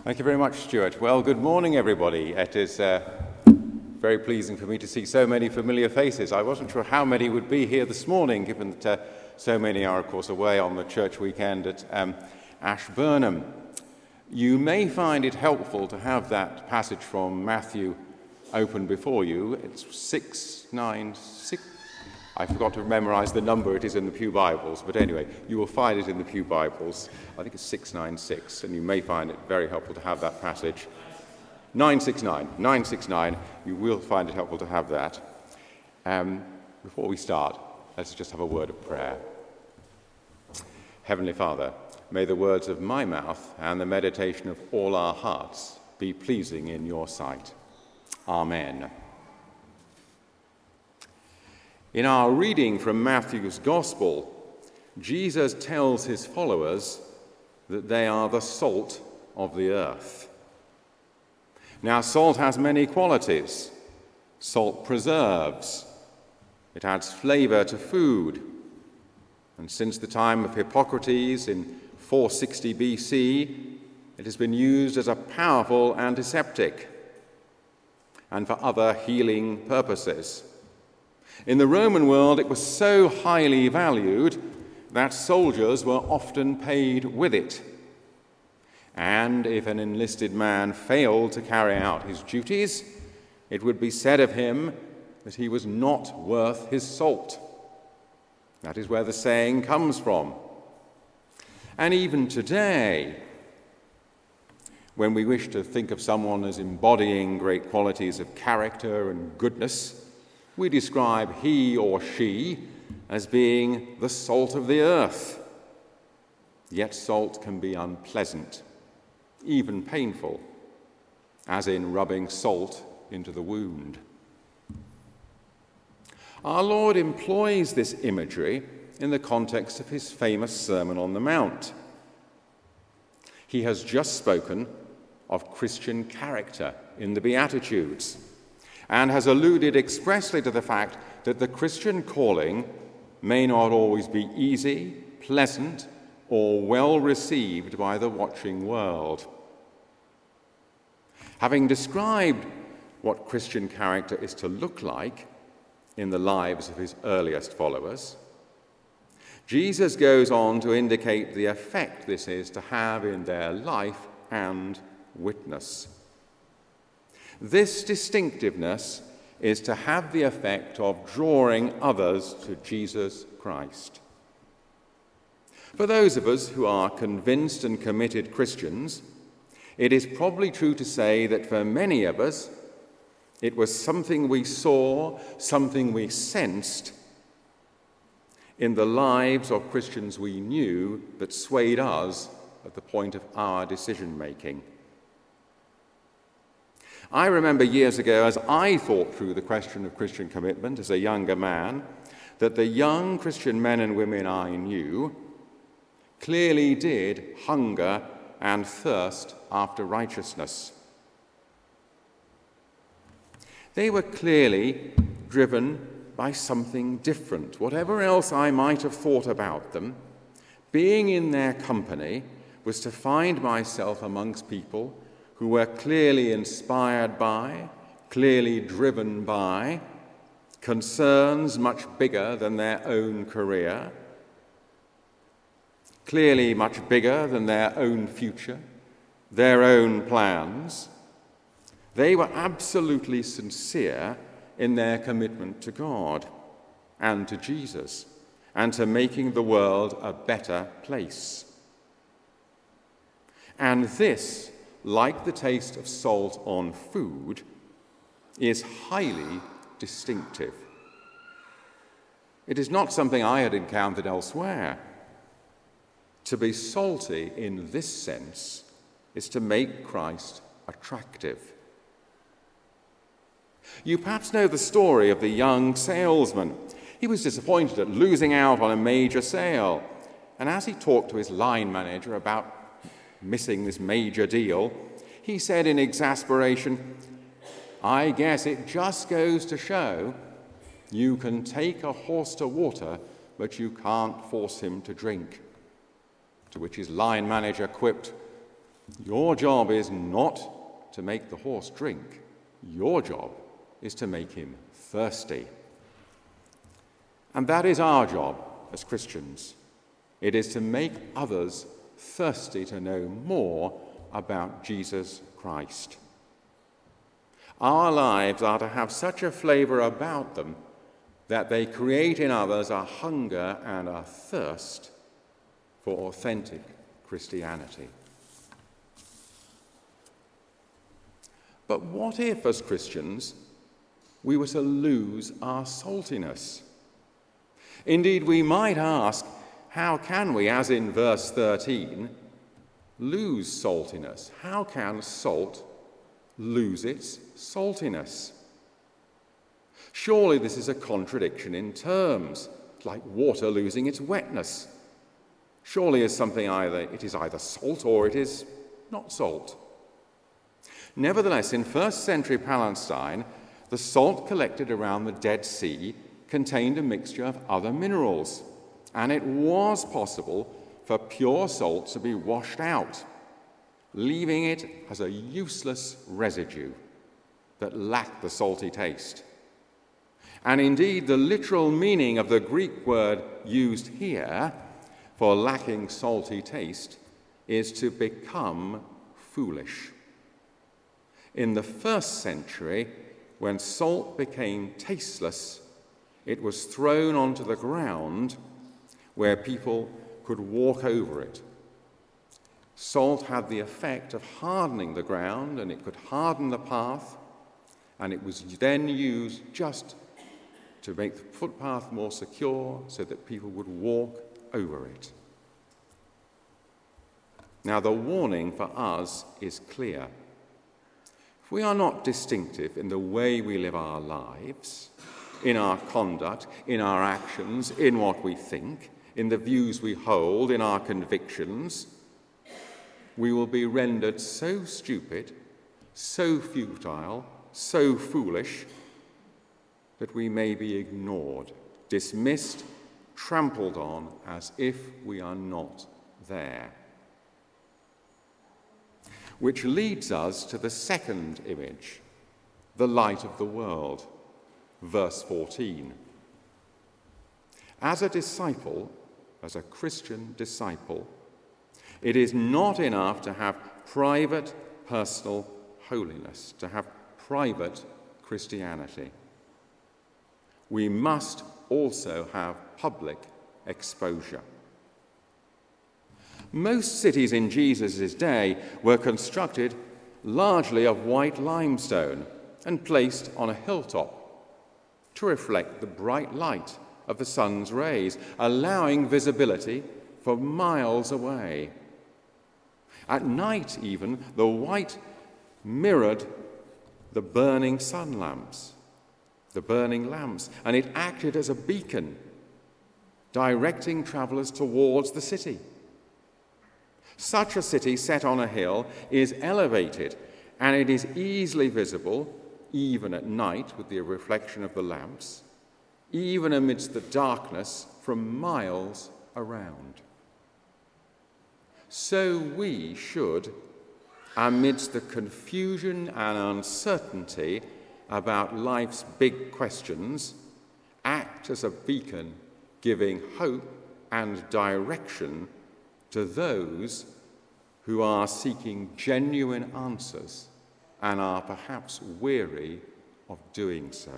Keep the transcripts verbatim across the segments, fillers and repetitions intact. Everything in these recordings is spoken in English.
Thank you very much, Stuart. Well, good morning, everybody. It is uh, very pleasing for me to see so many familiar faces. I wasn't sure how many would be here this morning, given that uh, so many are, of course, away on the church weekend at um, Ashburnham. You may find it helpful to have that passage from Matthew open before you. It's six nine six. I forgot to memorize the number. It is in the Pew Bibles. But anyway, you will find it in the Pew Bibles. I think it's six nine six, and you may find it very helpful to have that passage. nine six nine. nine six nine. You will find it helpful to have that. Um, before we start, let's just have a word of prayer. Heavenly Father, may the words of my mouth and the meditation of all our hearts be pleasing in your sight. Amen. In our reading from Matthew's Gospel, Jesus tells his followers that they are the salt of the earth. Now, salt has many qualities. Salt preserves. It adds flavor to food. And since the time of Hippocrates in four sixty B C, it has been used as a powerful antiseptic and for other healing purposes. In the Roman world, it was so highly valued that soldiers were often paid with it. And if an enlisted man failed to carry out his duties, it would be said of him that he was not worth his salt. That is where the saying comes from. And even today, when we wish to think of someone as embodying great qualities of character and goodness, we describe he or she as being the salt of the earth. Yet salt can be unpleasant, even painful, as in rubbing salt into the wound. Our Lord employs this imagery in the context of his famous Sermon on the Mount. He has just spoken of Christian character in the Beatitudes, and has alluded expressly to the fact that the Christian calling may not always be easy, pleasant, or well received by the watching world. Having described what Christian character is to look like in the lives of his earliest followers, Jesus goes on to indicate the effect this is to have in their life and witness. This distinctiveness is to have the effect of drawing others to Jesus Christ. For those of us who are convinced and committed Christians, it is probably true to say that for many of us, it was something we saw, something we sensed in the lives of Christians we knew that swayed us at the point of our decision-making. I remember years ago, as I thought through the question of Christian commitment as a younger man, that the young Christian men and women I knew clearly did hunger and thirst after righteousness. They were clearly driven by something different. Whatever else I might have thought about them, being in their company was to find myself amongst people who were clearly inspired by, clearly driven by, concerns much bigger than their own career, clearly much bigger than their own future, their own plans. They were absolutely sincere in their commitment to God and to Jesus and to making the world a better place. And this, like the taste of salt on food, is highly distinctive. It is not something I had encountered elsewhere. To be salty in this sense is to make Christ attractive. You perhaps know the story of the young salesman. He was disappointed at losing out on a major sale, and as he talked to his line manager about missing this major deal, he said in exasperation, "I guess it just goes to show you can take a horse to water, but you can't force him to drink." To which his line manager quipped, Your job is not to make the horse drink. Your job is to make him thirsty. And that is our job as Christians. It is to make others thirsty to know more about Jesus Christ. Our lives are to have such a flavour about them that they create in others a hunger and a thirst for authentic Christianity. But what if, as Christians, we were to lose our saltiness? Indeed, we might ask, how can we, as in verse thirteen, lose saltiness? How can salt lose its saltiness? Surely this is a contradiction in terms, like water losing its wetness. Surely is something either it is either salt or it is not salt. Nevertheless, in first century Palestine, the salt collected around the Dead Sea contained a mixture of other minerals, and it was possible for pure salt to be washed out, leaving it as a useless residue that lacked the salty taste. And indeed, the literal meaning of the Greek word used here for lacking salty taste is to become foolish. In the first century, when salt became tasteless, it was thrown onto the ground where people could walk over it. Salt had the effect of hardening the ground, and it could harden the path, and it was then used just to make the footpath more secure so that people would walk over it. Now, the warning for us is clear. If we are not distinctive in the way we live our lives, in our conduct, in our actions, in what we think, in the views we hold, in our convictions, we will be rendered so stupid, so futile, so foolish, that we may be ignored, dismissed, trampled on, as if we are not there. Which leads us to the second image, the light of the world, verse fourteen. As a disciple, as a Christian disciple, it is not enough to have private, personal holiness, to have private Christianity. We must also have public exposure. Most cities in Jesus' day were constructed largely of white limestone and placed on a hilltop to reflect the bright light of the sun's rays, allowing visibility for miles away. At night, even, the white mirrored the burning sun lamps, the burning lamps, and it acted as a beacon, directing travellers towards the city. Such a city set on a hill is elevated, and it is easily visible, even at night with the reflection of the lamps, even amidst the darkness from miles around. So we should, amidst the confusion and uncertainty about life's big questions, act as a beacon giving hope and direction to those who are seeking genuine answers and are perhaps weary of doing so.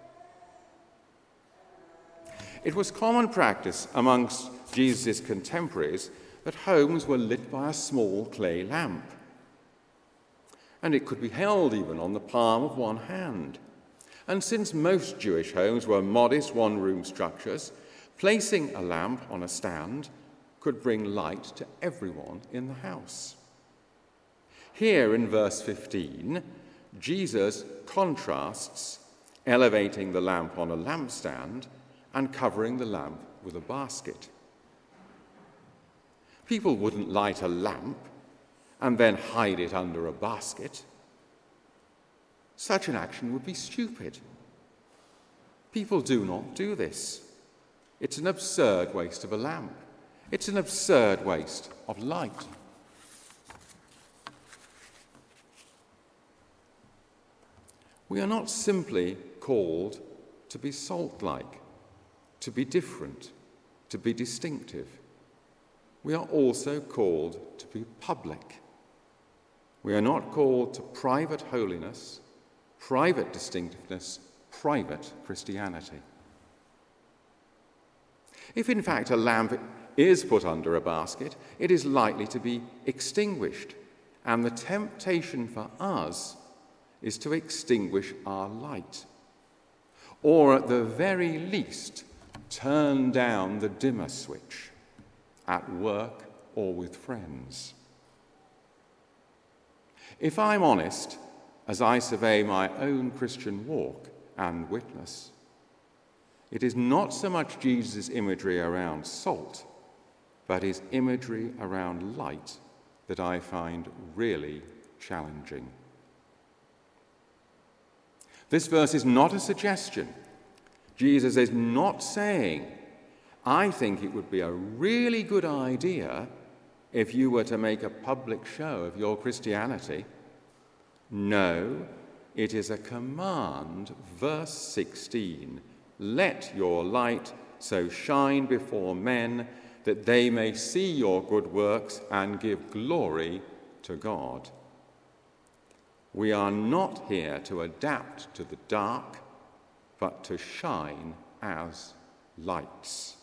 It was common practice amongst Jesus' contemporaries that homes were lit by a small clay lamp, and it could be held even on the palm of one hand. And since most Jewish homes were modest one-room structures, placing a lamp on a stand could bring light to everyone in the house. Here in verse fifteen, Jesus contrasts elevating the lamp on a lampstand and covering the lamp with a basket. People wouldn't light a lamp and then hide it under a basket. Such an action would be stupid. People do not do this. It's an absurd waste of a lamp. It's an absurd waste of light. We are not simply called to be salt-like, to be different, to be distinctive. We are also called to be public. We are not called to private holiness, private distinctiveness, private Christianity. If in fact a lamp is put under a basket, it is likely to be extinguished, and the temptation for us is to extinguish our light, or at the very least, turn down the dimmer switch at work or with friends. If I'm honest, as I survey my own Christian walk and witness, it is not so much Jesus' imagery around salt, but his imagery around light that I find really challenging. This verse is not a suggestion. Jesus is not saying, I think it would be a really good idea if you were to make a public show of your Christianity. No, it is a command, verse sixteen. Let your light so shine before men that they may see your good works and give glory to God. We are not here to adapt to the dark, but to shine as lights.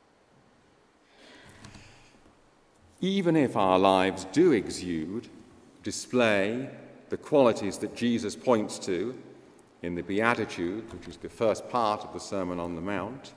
Even if our lives do exude, display the qualities that Jesus points to in the Beatitudes, which is the first part of the Sermon on the Mount,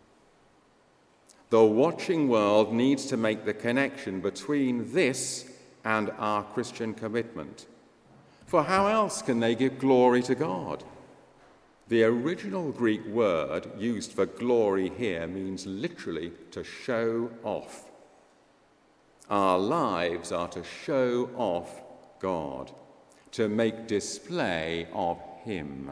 the watching world needs to make the connection between this and our Christian commitment. For how else can they give glory to God? The original Greek word used for glory here means literally to show off. Our lives are to show off God, to make display of Him.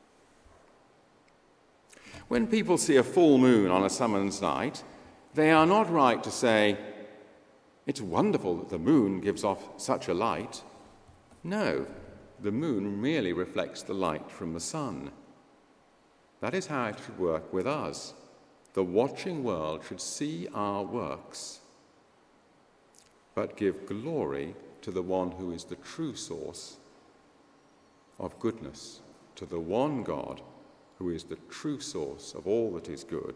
When people see a full moon on a summer's night, they are not right to say, it's wonderful that the moon gives off such a light. No, the moon merely reflects the light from the sun. That is how it should work with us. The watching world should see our works, but give glory to the one who is the true source of goodness, to the one God who is the true source of all that is good.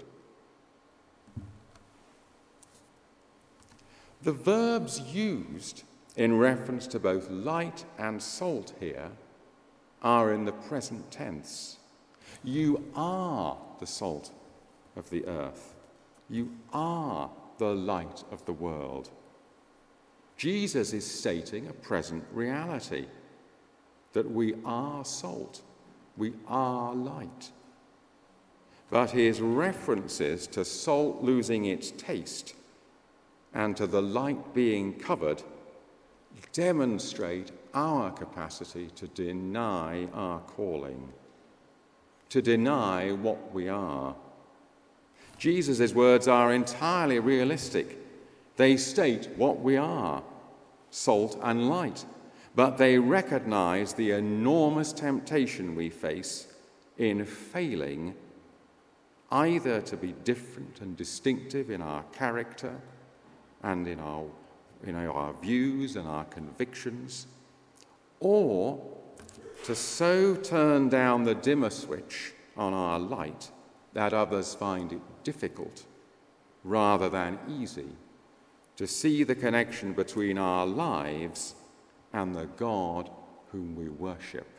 The verbs used in reference to both light and salt here are in the present tense. You are the salt of the earth. You are the light of the world. Jesus is stating a present reality, that we are salt, we are light. But his references to salt losing its taste and to the light being covered demonstrate our capacity to deny our calling, to deny what we are. Jesus' words are entirely realistic. They state what we are, salt and light, but they recognize the enormous temptation we face in failing either to be different and distinctive in our character and in our, in our views and our convictions, or to so turn down the dimmer switch on our light that others find it difficult rather than easy to see the connection between our lives and the God whom we worship.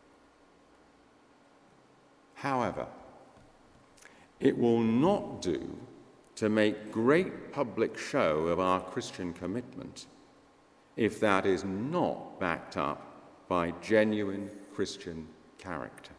However, it will not do to make great public show of our Christian commitment if that is not backed up by genuine Christian character.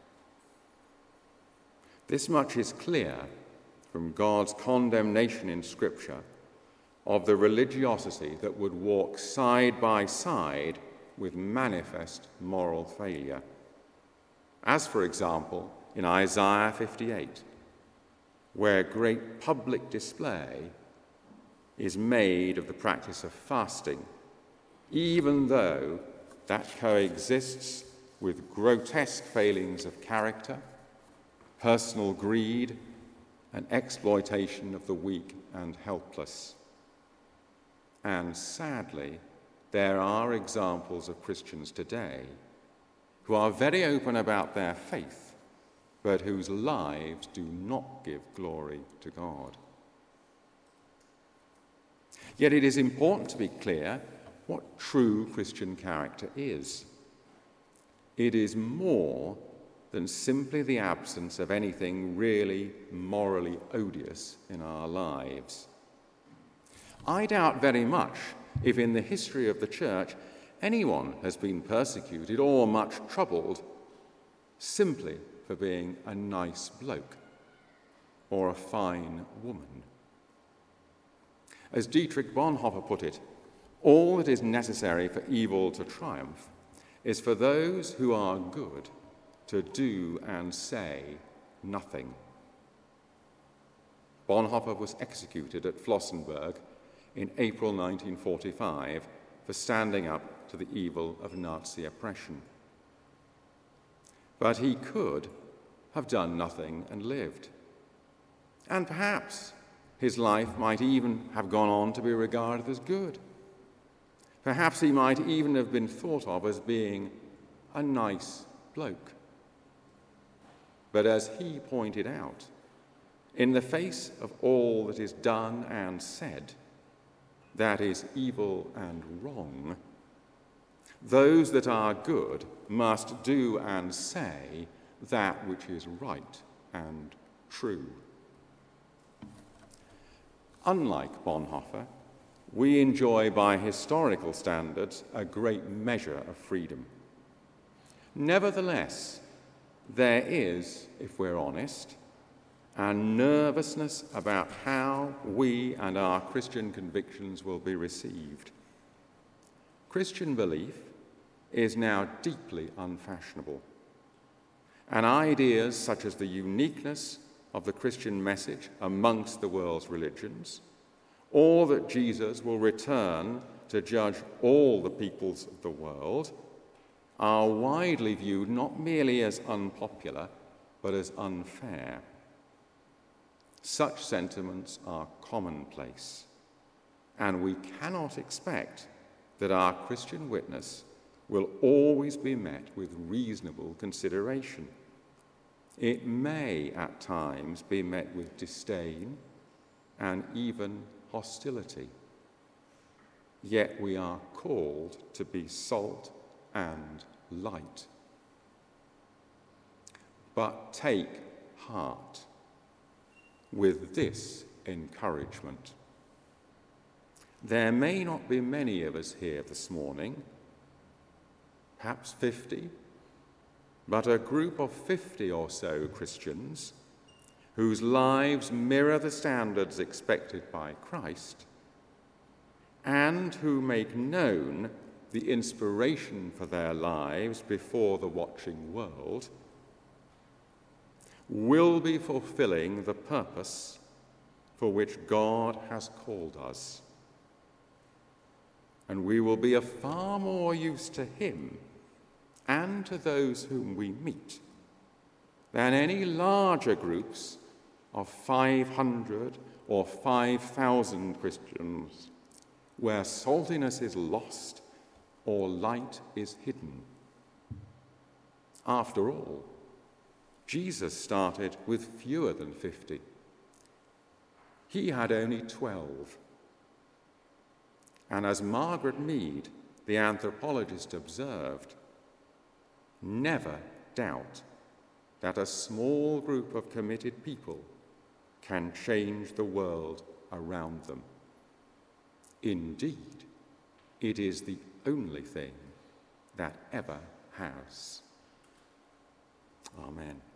This much is clear from God's condemnation in Scripture of the religiosity that would walk side by side with manifest moral failure. As, for example, in Isaiah fifty-eight, where great public display is made of the practice of fasting, even though that coexists with grotesque failings of character, personal greed, and exploitation of the weak and helpless. And sadly, there are examples of Christians today who are very open about their faith, but whose lives do not give glory to God. Yet it is important to be clear what true Christian character is. It is more than simply the absence of anything really morally odious in our lives. I doubt very much if in the history of the church anyone has been persecuted or much troubled simply for being a nice bloke or a fine woman. As Dietrich Bonhoeffer put it, all that is necessary for evil to triumph is for those who are good to do and say nothing. Bonhoeffer was executed at Flossenburg in April nineteen forty-five for standing up to the evil of Nazi oppression. But he could have done nothing and lived. And perhaps his life might even have gone on to be regarded as good. Perhaps he might even have been thought of as being a nice bloke. But as he pointed out, in the face of all that is done and said, that is evil and wrong, those that are good must do and say that which is right and true. Unlike Bonhoeffer, we enjoy by historical standards a great measure of freedom. Nevertheless, there is, if we're honest, a nervousness about how we and our Christian convictions will be received. Christian belief is now deeply unfashionable, and ideas such as the uniqueness of the Christian message amongst the world's religions, or that Jesus will return to judge all the peoples of the world, are widely viewed not merely as unpopular, but as unfair. Such sentiments are commonplace, and we cannot expect that our Christian witness will always be met with reasonable consideration. It may, at times, be met with disdain and even hostility. Yet we are called to be salt and light. But take heart with this encouragement. There may not be many of us here this morning, perhaps fifty, but a group of fifty or so Christians whose lives mirror the standards expected by Christ and who make known the inspiration for their lives before the watching world, will be fulfilling the purpose for which God has called us. And we will be of far more use to him and to those whom we meet than any larger groups of five hundred or five thousand Christians where saltiness is lost or light is hidden. After all, Jesus started with fewer than fifty. He had only twelve. And as Margaret Mead, the anthropologist, observed, never doubt that a small group of committed people can change the world around them. Indeed, it is the only thing that ever has. Amen.